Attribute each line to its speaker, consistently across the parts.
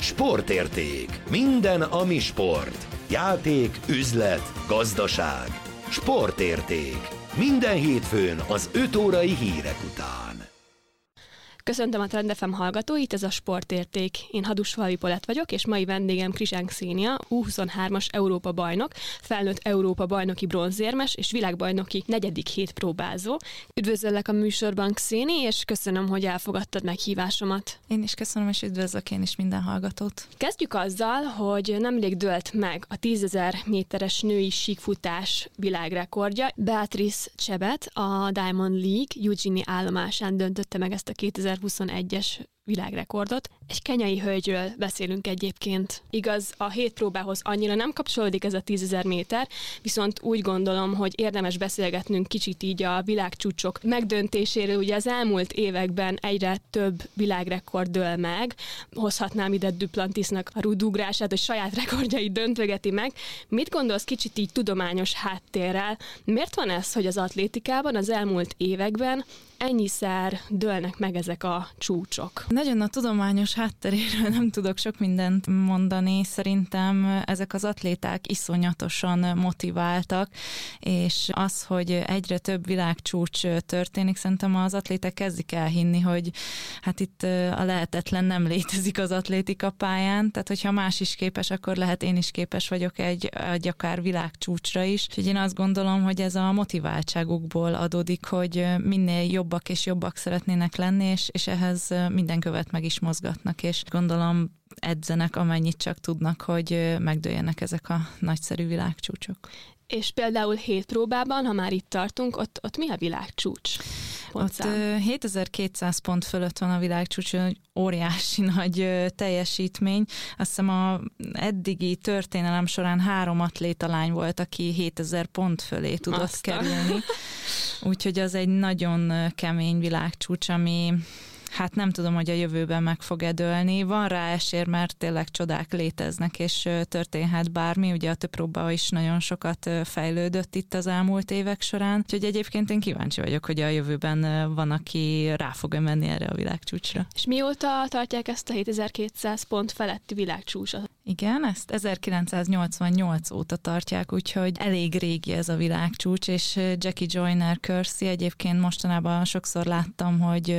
Speaker 1: Sportérték. Minden, ami sport. Játék, üzlet, gazdaság. Sportérték. Minden hétfőn az 5 órai hírek után.
Speaker 2: Köszöntöm a Trend FM hallgatóit, ez a Sportérték. Én Hadusfalvi Polett vagyok, és mai vendégem Krizsán Xenia, U23-as Európa bajnok, felnőtt Európa bajnoki bronzérmes és világbajnoki 4. hétpróbázó. Üdvözöllek a műsorban, Xéni, és köszönöm, hogy elfogadtad meghívásomat.
Speaker 3: Én is köszönöm, és üdvözlök én is minden hallgatót.
Speaker 2: Kezdjük azzal, hogy nemrég dőlt meg a 10.000 méteres női síkfutás világrekordja. Beatrice Chebet a Diamond League Eugene állomásán döntötte meg ezt a 2021-es világrekordot. Egy kenyai hölgyről beszélünk egyébként. Igaz, a hétpróbához annyira nem kapcsolódik ez a 10.000 méter, viszont úgy gondolom, hogy érdemes beszélgetnünk kicsit így a világcsúcsok megdöntéséről. Ugye az elmúlt években egyre több világrekord dől meg. Hozhatnám ide Duplantisnak a rúdugrását, hogy saját rekordjait döntögeti meg. Mit gondolsz kicsit így tudományos háttérrel? Miért van ez, hogy az atlétikában az elmúlt években ennyiszer dőlnek meg ezek a csúcsok?
Speaker 3: Nagyon a tudományos hátteréről nem tudok sok mindent mondani. Szerintem ezek az atléták iszonyatosan motiváltak, és az, hogy egyre több világcsúcs történik, szerintem az atléták kezdik elhinni, hogy hát itt a lehetetlen nem létezik az atlétika pályán, tehát hogyha más is képes, akkor lehet én is képes vagyok egy akár világcsúcsra is. És én azt gondolom, hogy ez a motiváltságukból adódik, hogy minél jobbak és jobbak szeretnének lenni, és ehhez minden követ meg is mozgatnak, és gondolom edzenek amennyit csak tudnak, hogy megdőljenek ezek a nagyszerű világcsúcsok.
Speaker 2: És például hétpróbában, ha már itt tartunk, ott mi a világcsúcs?
Speaker 3: Ott 7200 pont fölött van a világcsúcs, óriási nagy teljesítmény. Azt hiszem a eddigi történelem során 3 atlétalány volt, aki 7000 pont fölé tudott kerülni. Úgyhogy az egy nagyon kemény világcsúcs, ami hát nem tudom, hogy a jövőben meg fog dőlni. Van rá esély, mert tényleg csodák léteznek, és történhet bármi. Ugye a többpróba is nagyon sokat fejlődött itt az elmúlt évek során. Úgyhogy egyébként én kíváncsi vagyok, hogy a jövőben van, aki rá fog menni erre a világcsúcsra. És
Speaker 2: mióta tartják ezt a 7200 pont feletti világcsúcsot?
Speaker 3: Igen, ezt 1988 óta tartják, úgyhogy elég régi ez a világcsúcs, és Jackie Joyner-Kersee egyébként mostanában sokszor láttam, hogy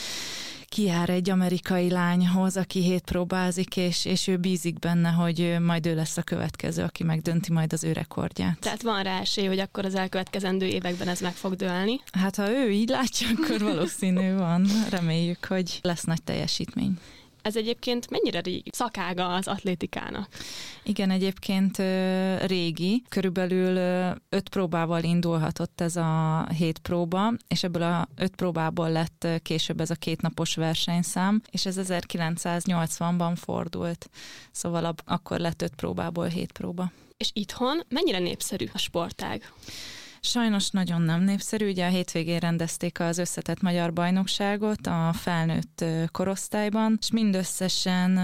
Speaker 3: kijár egy amerikai lányhoz, aki hétpróbázik, és ő bízik benne, hogy majd ő lesz a következő, aki megdönti majd az ő rekordját.
Speaker 2: Tehát van rá esély, hogy akkor az elkövetkezendő években ez meg fog dőlni?
Speaker 3: Hát ha ő így látja, akkor valószínű van. Reméljük, hogy lesz nagy teljesítmény.
Speaker 2: Ez egyébként mennyire régi szakága az atlétikának?
Speaker 3: Igen, egyébként régi. Körülbelül 5 próbával indulhatott ez a 7 próba, és ebből a 5 próbából lett később ez a 2 napos versenyszám, és ez 1980-ban fordult. Szóval akkor lett 5 próbából 7 próba.
Speaker 2: És itthon mennyire népszerű a sportág?
Speaker 3: Sajnos nagyon nem népszerű, ugye a hétvégén rendezték az összetett magyar bajnokságot a felnőtt korosztályban, és mindösszesen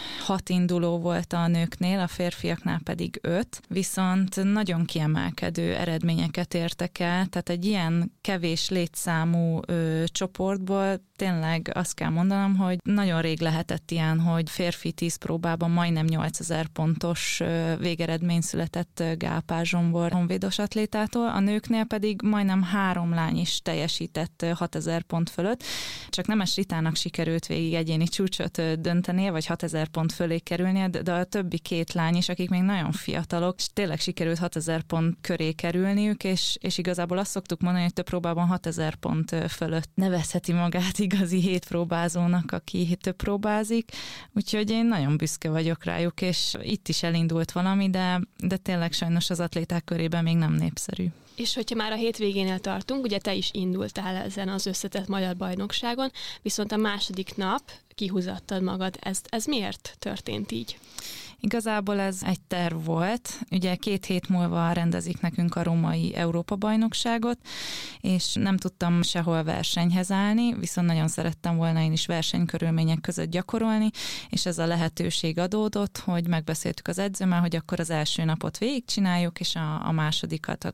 Speaker 3: 6 induló volt a nőknél, a férfiaknál pedig 5, viszont nagyon kiemelkedő eredményeket értek el, tehát egy ilyen kevés létszámú csoportból tényleg azt kell mondanom, hogy nagyon rég lehetett ilyen, hogy férfi 10 próbában majdnem 8000 pontos végeredmény született Gál Pál Zsombor honvédos atlétától, a nőknél pedig majdnem 3 lány is teljesített 6000 pont fölött, csak Nemes Ritának sikerült végig egyéni csúcsot döntenie, vagy 6000 pont fölé kerülnie, de a többi 2 lány is, akik még nagyon fiatalok, és tényleg sikerült 6000 pont köré kerülniük, és igazából azt szoktuk mondani, hogy több próbában 6000 pont fölött nevezheti magát igazi hétpróbázónak, aki több próbázik, úgyhogy én nagyon büszke vagyok rájuk, és itt is elindult valami, de tényleg sajnos az atléták körében még nem népszerű.
Speaker 2: És hogyha már a hétvégénél tartunk, ugye te is indultál ezen az összetett magyar bajnokságon, viszont a második nap kihúzattad magad. Ez miért történt így?
Speaker 3: Igazából ez egy terv volt. Ugye 2 hét múlva rendezik nekünk a római Európa-bajnokságot, és nem tudtam sehol versenyhez állni, viszont nagyon szerettem volna én is versenykörülmények között gyakorolni, és ez a lehetőség adódott, hogy megbeszéltük az edzőmmel, hogy akkor az első napot végigcsináljuk, és a másodikat úgymond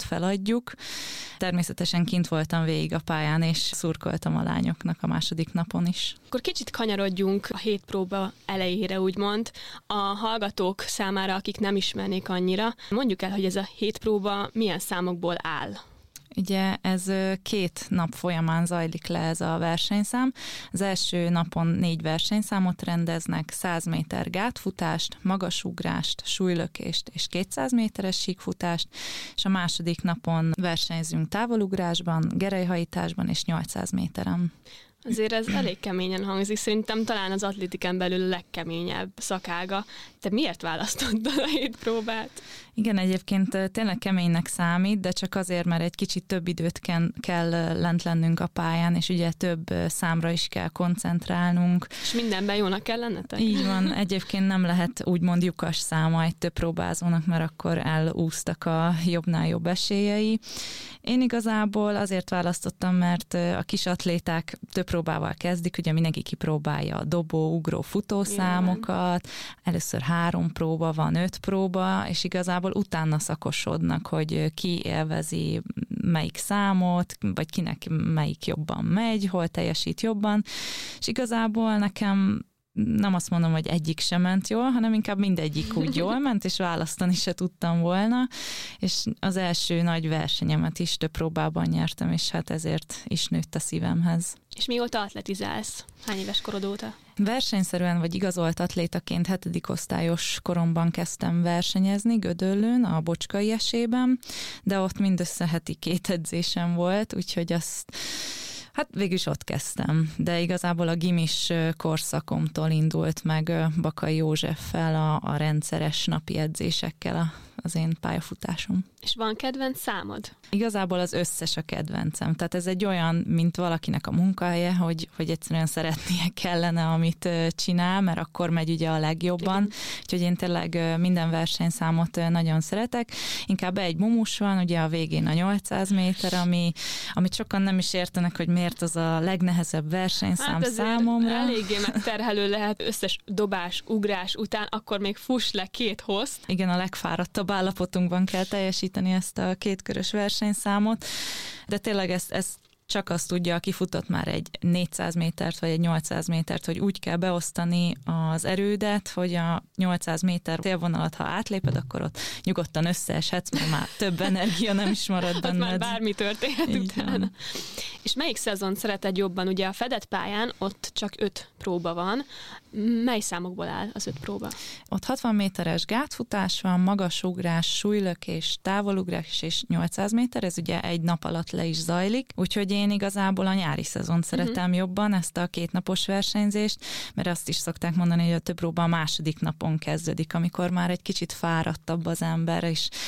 Speaker 3: úgymond feladjuk. Természetesen kint voltam végig a pályán, és szurkoltam a lányoknak a második napon is.
Speaker 2: Akkor kicsit kanyarodjunk a hétpróba elejére, úgymond. A hallgatók számára, akik nem ismernék annyira, mondjuk el, hogy ez a hétpróba milyen számokból áll.
Speaker 3: Ugye ez 2 nap folyamán zajlik le ez a versenyszám. Az első napon 4 versenyszámot rendeznek, 100 méter gátfutást, magasugrást, súlylökést és 200 méteres síkfutást, és a második napon versenyzünk távolugrásban, gerelyhajításban és 800 méteren.
Speaker 2: Azért ez elég keményen hangzik, szerintem talán az atlétikán belül a legkeményebb szakága. Te miért választottad a hétpróbát?
Speaker 3: Igen, egyébként tényleg keménynek számít, de csak azért, mert egy kicsit több időt kell lent lennünk a pályán, és ugye több számra is kell koncentrálnunk.
Speaker 2: És mindenben jónak kell lennetek?
Speaker 3: Így van, egyébként nem lehet úgymond lyukas száma egy több próbázónak, mert akkor elúsztak a jobbnál jobb esélyei. Én igazából azért választottam, mert a kis atléták több próbával kezdik, ugye mindenki kipróbálja a dobó, ugró, futószámokat, először 3 próba van, 5 próba, és igazából utána szakosodnak, hogy ki élvezi melyik számot, vagy kinek melyik jobban megy, hol teljesít jobban, és igazából nekem nem azt mondom, hogy egyik sem ment jól, hanem inkább mindegyik úgy jól ment, és választani se tudtam volna, és az első nagy versenyemet is több próbában nyertem, és hát ezért is nőtt a szívemhez.
Speaker 2: És mióta atletizálsz? Hány éves korod óta?
Speaker 3: Versenyszerűen vagy igazolt atlétaként 7. osztályos koromban kezdtem versenyezni Gödöllőn, a Bocskai Esében, de ott mindössze heti 2 edzésem volt, úgyhogy azt hát végül is ott kezdtem, de igazából a gimis korszakomtól indult meg Bakai Józseffel a rendszeres napi edzésekkel az én pályafutásom.
Speaker 2: És van kedvenc számod?
Speaker 3: Igazából az összes a kedvencem. Tehát ez egy olyan, mint valakinek a munkahelye, hogy egyszerűen szeretnie kellene, amit csinál, mert akkor megy ugye a legjobban. Igen. Úgyhogy én tényleg minden versenyszámot nagyon szeretek. Inkább egy mumus van, ugye a végén a 800 méter, amit sokan nem is értenek, hogy miért az a legnehezebb versenyszám számomra.
Speaker 2: Eléggé megterhelő lehet összes dobás, ugrás után, akkor még fuss le 2 hozt.
Speaker 3: Igen, a legfáradtabb állapotunkban kell teljesíteni ezt a 2 körös versenyszámot, de tényleg ezt csak azt tudja, aki futott már egy 400 métert, vagy egy 800 métert, hogy úgy kell beosztani az erődet, hogy a 800 méter célvonalat, ha átléped, akkor ott nyugodtan összeeshetsz, mert már több energia nem is marad benned.
Speaker 2: Ott már bármi történhet utána. És melyik szezon szereted jobban? Ugye a fedett pályán ott csak 5 próba van. Mely számokból áll az 5 próba?
Speaker 3: Ott 60 méteres gátfutás van, magasugrás, súlylökés, távolugrás és 800 méter, ez ugye egy nap alatt le is zajlik, úgyhogy én igazából a nyári szezont szeretem jobban, ezt a 2 napos versenyzést, mert azt is szokták mondani, hogy a több próba a második napon kezdődik, amikor már egy kicsit fáradtabb az ember,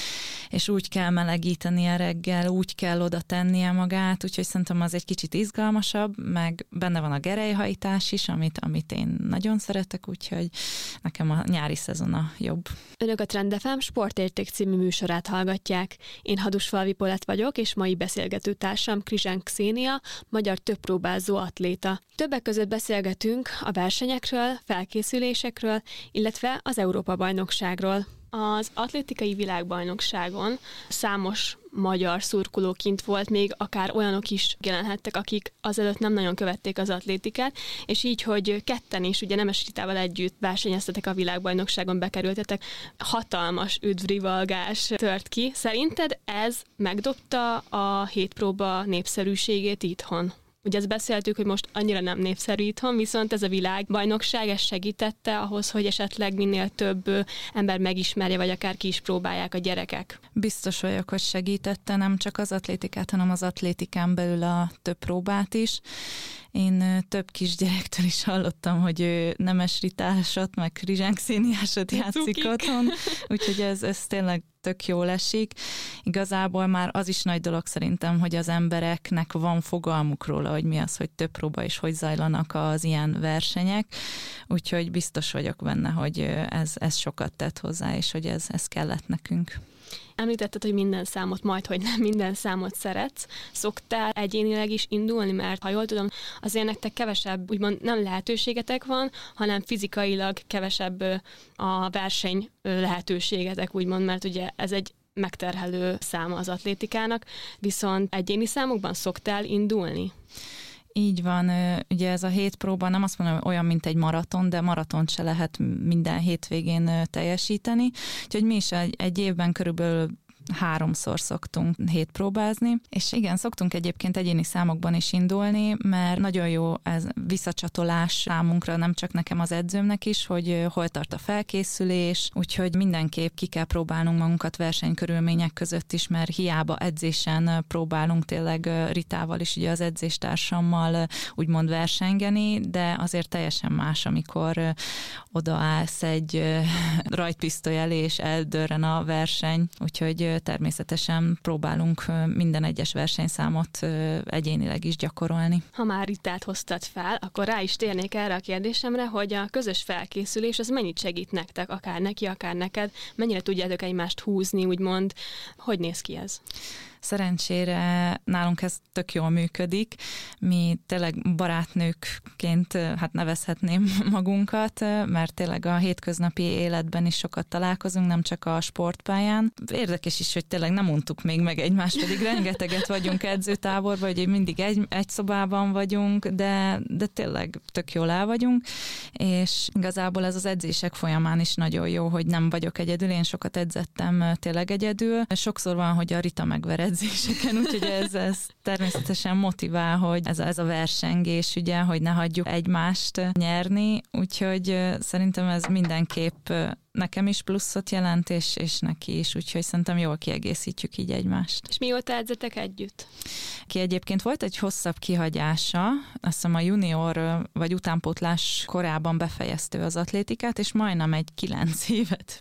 Speaker 3: és úgy kell melegítenie reggel, úgy kell oda tennie magát, úgyhogy szerintem az egy kicsit izgalmasabb, meg benne van a gerelyhajtás is, amit én nagyon szeretek, úgyhogy nekem a nyári szezon a jobb.
Speaker 2: Önök a Trend FM Sportérték című műsorát hallgatják. Én Hadusfalvi Polett vagyok, és mai beszélgetőtársam Krizsán Kszénia, magyar többpróbázó atléta. Többek között beszélgetünk a versenyekről, felkészülésekről, illetve az Európa-bajnokságról. Az atlétikai világbajnokságon számos magyar szurkoló kint volt, még akár olyanok is jelenhettek, akik azelőtt nem nagyon követték az atlétikát, és így, hogy ketten is, ugye Nemes Ritával együtt versenyeztetek a világbajnokságon, bekerültetek, hatalmas üdvrivalgás tört ki. Szerinted ez megdobta a hétpróba népszerűségét itthon? Ugye ezt beszéltük, hogy most annyira nem népszerű itthon, viszont ez a világbajnokság ez segítette ahhoz, hogy esetleg minél több ember megismerje, vagy akár ki is próbálják a gyerekek.
Speaker 3: Biztos vagyok, hogy segítette nem csak az atlétikát, hanem az atlétikán belül a több próbát is. Én több kisgyerektől is hallottam, hogy ő Nemes Ritásat, meg Krizsán Kszéniásat játszik otthon, úgyhogy ez tényleg tök jól esik. Igazából már az is nagy dolog szerintem, hogy az embereknek van fogalmuk róla, hogy mi az, hogy több próba és hogy zajlanak az ilyen versenyek, úgyhogy biztos vagyok benne, hogy ez sokat tett hozzá, és hogy ez kellett nekünk.
Speaker 2: Említetted, hogy minden számot, majdhogy nem minden számot szeretsz. Szoktál egyénileg is indulni, mert ha jól tudom, azért nektek kevesebb, úgymond nem lehetőségetek van, hanem fizikailag kevesebb a verseny lehetőségetek, úgymond, mert ugye ez egy megterhelő száma az atlétikának, viszont egyéni számokban szoktál indulni?
Speaker 3: Így van, ugye ez a 7 próba nem azt mondom, olyan, mint egy maraton, de maratont se lehet minden hétvégén teljesíteni. Úgyhogy mi is egy évben körülbelül 3-szor szoktunk hétpróbázni, és igen, szoktunk egyébként egyéni számokban is indulni, mert nagyon jó ez visszacsatolás számunkra, nem csak nekem, az edzőmnek is, hogy hol tart a felkészülés, úgyhogy mindenképp ki kell próbálnunk magunkat versenykörülmények között is, mert hiába edzésen próbálunk tényleg Ritával is, ugye az edzéstársammal úgymond versengeni, de azért teljesen más, amikor odaállsz egy rajtpisztoly elé, és eldörren a verseny, úgyhogy természetesen próbálunk minden egyes versenyszámot egyénileg is gyakorolni.
Speaker 2: Ha már Ritát hoztad fel, akkor rá is térnék erre a kérdésemre, hogy a közös felkészülés az mennyit segít nektek, akár neki, akár neked, mennyire tudjátok egymást húzni, úgymond, hogy néz ki ez?
Speaker 3: Szerencsére nálunk ez tök jól működik. Mi tényleg barátnőkként nevezhetném magunkat, mert tényleg a hétköznapi életben is sokat találkozunk, nem csak a sportpályán. Érdekes is, hogy tényleg nem untuk még meg egymást, pedig rengeteget vagyunk edzőtáborban, hogy mindig egy szobában vagyunk, de tényleg tök jól el vagyunk, és igazából ez az edzések folyamán is nagyon jó, hogy nem vagyok egyedül, én sokat edzettem tényleg egyedül. Sokszor van, hogy a Rita megvered edzéseken, úgyhogy ez természetesen motivál, hogy ez a versengés, ugye, hogy ne hagyjuk egymást nyerni, úgyhogy szerintem ez mindenképp nekem is pluszot jelent, és neki is, úgyhogy szerintem jól kiegészítjük így egymást.
Speaker 2: És mióta edzetek együtt?
Speaker 3: Ki egyébként volt egy hosszabb kihagyása, azt hiszem a junior vagy utánpótlás korában befejezte az atlétikát, és majdnem egy 9 évet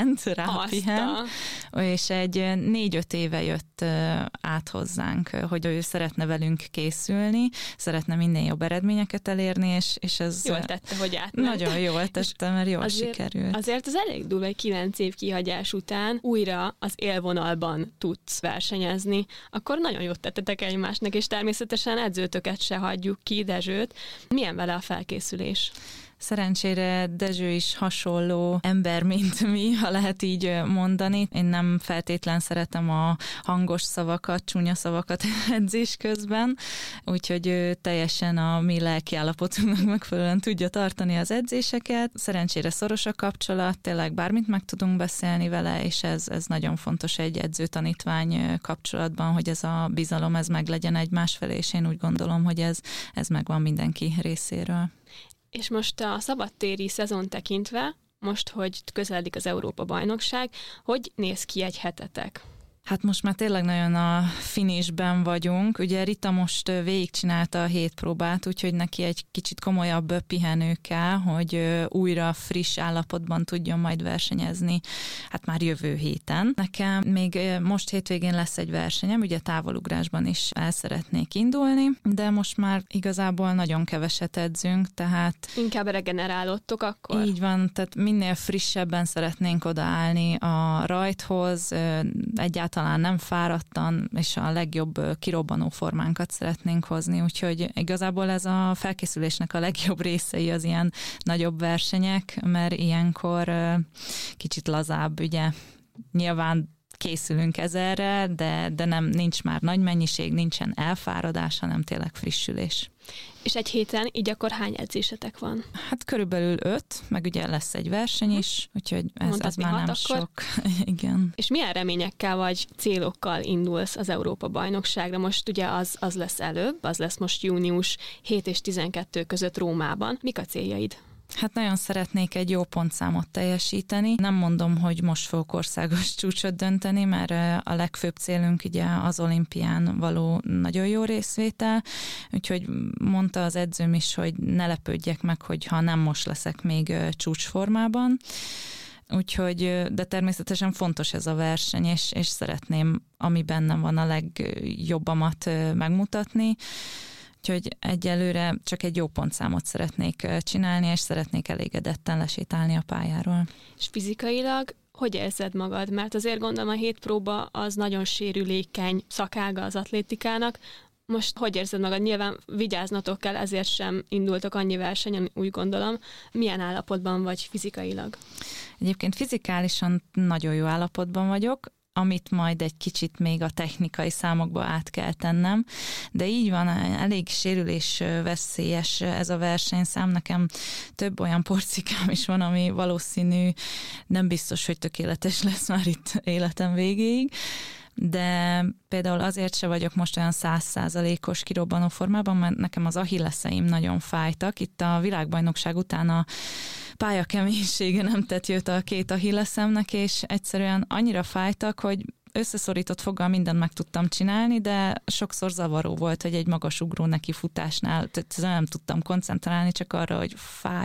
Speaker 3: rápihent, és egy 4-5 éve jött át hozzánk, hogy ő szeretne velünk készülni, szeretne minden jobb eredményeket elérni, és ez
Speaker 2: jól tette, hogy átment.
Speaker 3: Nagyon jól tette, mert jól sikerült.
Speaker 2: Azért az elég durva, hogy 9 év kihagyás után újra az élvonalban tudsz versenyezni, akkor nagyon jót tettetek egymásnak, és természetesen edzőtöket se hagyjuk ki, Dezsőt. Milyen vele a felkészülés?
Speaker 3: Szerencsére Dezső is hasonló ember, mint mi, ha lehet így mondani. Én nem feltétlen szeretem a hangos szavakat, csúnya szavakat edzés közben, úgyhogy ő teljesen a mi lelkiállapotunknak megfelelően tudja tartani az edzéseket. Szerencsére szoros a kapcsolat, tényleg bármit meg tudunk beszélni vele, és ez nagyon fontos egy edző-tanítvány kapcsolatban, hogy ez a bizalom, ez meglegyen egymás felé, és én úgy gondolom, hogy ez megvan mindenki részéről.
Speaker 2: És most a szabadtéri szezon tekintve, most, hogy közeledik az Európa-bajnokság, hogy néz ki egy hetetek?
Speaker 3: Hát most már tényleg nagyon a finishben vagyunk. Ugye Rita most végigcsinálta a 7 próbát, úgyhogy neki egy kicsit komolyabb pihenő kell, hogy újra friss állapotban tudjon majd versenyezni, hát már jövő héten. Nekem még most hétvégén lesz egy versenyem, ugye távolugrásban is el szeretnék indulni, de most már igazából nagyon keveset edzünk, tehát...
Speaker 2: Inkább regenerálódtok akkor?
Speaker 3: Így van, tehát minél frissebben szeretnénk odaállni a rajthoz, egyáltalán nem fáradtan, és a legjobb kirobbanó formánkat szeretnénk hozni, úgyhogy igazából ez a felkészülésnek a legjobb részei az ilyen nagyobb versenyek, mert ilyenkor kicsit lazább, ugye nyilván készülünk ezerre, de nincs már nagy mennyiség, nincsen elfáradás, hanem tényleg frissülés.
Speaker 2: És egy héten így akkor hány edzésetek van?
Speaker 3: Hát körülbelül 5, meg ugye lesz egy verseny is, úgyhogy ez már nem
Speaker 2: akkor?
Speaker 3: sok. Igen.
Speaker 2: És milyen reményekkel vagy célokkal indulsz az Európa-bajnokságra? Most ugye az lesz előbb, az lesz most június 7 és 12 között Rómában. Mik a céljaid?
Speaker 3: Hát nagyon szeretnék egy jó pontszámot teljesíteni. Nem mondom, hogy most fogok országos csúcsot dönteni, mert a legfőbb célunk ugye az olimpián való nagyon jó részvétel, úgyhogy mondta az edzőm is, hogy ne lepődjek meg, hogyha nem most leszek még csúcsformában. Úgyhogy, de természetesen fontos ez a verseny, és szeretném, ami bennem van, a legjobbamat megmutatni. Úgyhogy egyelőre csak egy jó pontszámot szeretnék csinálni, és szeretnék elégedetten lesétálni a pályáról.
Speaker 2: És fizikailag hogy érzed magad? Mert azért gondolom a 7 próba az nagyon sérülékeny szakága az atlétikának. Most hogy érzed magad? Nyilván vigyáznatok kell, ezért sem indultok annyi versenyen, úgy gondolom. Milyen állapotban vagy fizikailag?
Speaker 3: Egyébként fizikálisan nagyon jó állapotban vagyok. amit majd egy kicsit még a technikai számokba át kell tennem, de így van, elég sérülés veszélyes ez a versenyszám. Nekem több olyan porcikám is van, ami valószínű nem biztos, hogy tökéletes lesz már itt életem végéig, de például azért se vagyok most olyan 100%-os kirobbanó formában, mert nekem az achilleszeim nagyon fájtak. Itt a világbajnokság után a pályakeménysége nem tett jót a két achilleszemnek, és egyszerűen annyira fájtak, hogy összeszorított foggal mindent meg tudtam csinálni, de sokszor zavaró volt, hogy egy magasugró nekifutásnál nem tudtam koncentrálni, csak arra, hogy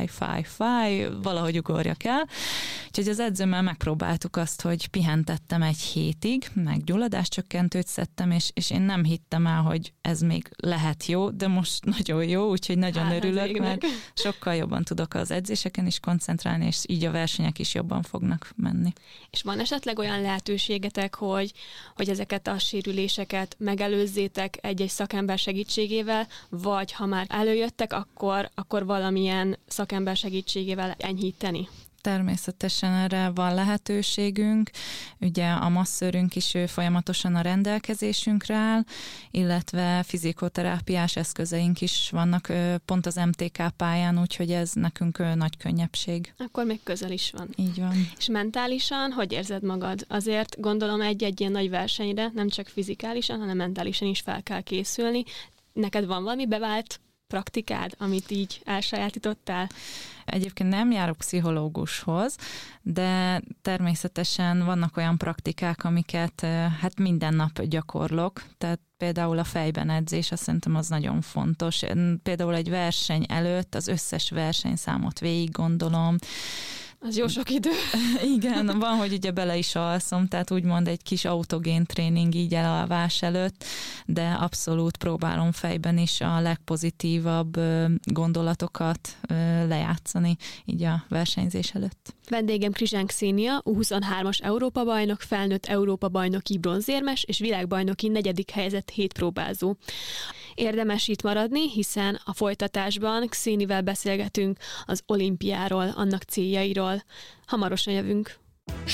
Speaker 3: fáj, valahogy ugorjak el. Úgyhogy az edzőmmel megpróbáltuk azt, hogy pihentettem 1 hétig, meg gyulladáscsökkentőt szedtem, és én nem hittem el, hogy ez még lehet jó, de most nagyon jó, úgyhogy nagyon örülök, mert sokkal jobban tudok az edzéseken is koncentrálni, és így a versenyek is jobban fognak menni. És
Speaker 2: van esetleg olyan lehetőségetek, hogy ezeket a sérüléseket megelőzzétek egy-egy szakember segítségével, vagy ha már előjöttek, akkor valamilyen szakember segítségével enyhíteni?
Speaker 3: Természetesen erre van lehetőségünk. Ugye a masszőrünk is folyamatosan a rendelkezésünkre áll, illetve fizikoterápiás eszközeink is vannak pont az MTK pályán, úgyhogy ez nekünk nagy könnyebbség.
Speaker 2: Akkor még közel is van.
Speaker 3: Így van.
Speaker 2: És mentálisan hogy érzed magad? Azért gondolom egy-egy ilyen nagy versenyre nem csak fizikálisan, hanem mentálisan is fel kell készülni. Neked van valami bevált praktikád, amit így elsajátítottál?
Speaker 3: Egyébként nem járok pszichológushoz, de természetesen vannak olyan praktikák, amiket hát minden nap gyakorlok, tehát például a fejben edzés, azt szerintem az nagyon fontos. Például egy verseny előtt az összes versenyszámot végig gondolom.
Speaker 2: Az jó sok idő.
Speaker 3: Igen, van, hogy ugye bele is alszom, tehát úgymond egy kis autogén tréning így elalvás előtt, de abszolút próbálom fejben is a legpozitívabb gondolatokat lejátszani így a versenyzés előtt.
Speaker 2: Vendégem Krizsán Kszénia, U23-as Európa-bajnok, felnőtt Európa-bajnoki bronzérmes és világbajnoki 4. helyezett hétpróbázó. Érdemes itt maradni, hiszen a folytatásban Kszénivel beszélgetünk az olimpiáról, annak céljairól. Hamarosan jövünk.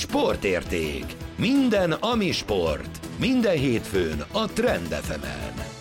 Speaker 1: Sportérték. Minden, ami sport. Minden hétfőn a Trend FM-en.